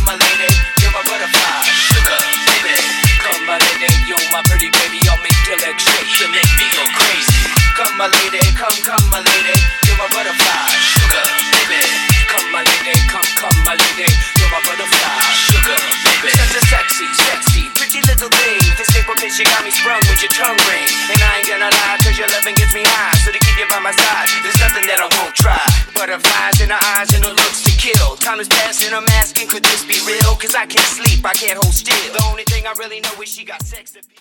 my lady, you're my butterfly, sugar, baby. Come my lady, you're my pretty baby, I'll make your legs shake, you make me go crazy. Come my lady, come my lady, you're my butterfly, sugar, baby. Come my lady, come my lady, you're my butterfly, sugar, baby. Such a sexy, pretty little thing. This April kiss, you got me sprung with your tongue ring. And I ain't gonna lie, cause your loving gets me high. So to keep you by my side, there's nothing that I won't try. Butterflies in her eyes and her looks to kill. Time is passing, I'm asking, could this be real? Cause I can't sleep, I can't hold still. The only thing I really know is she got sex appeal.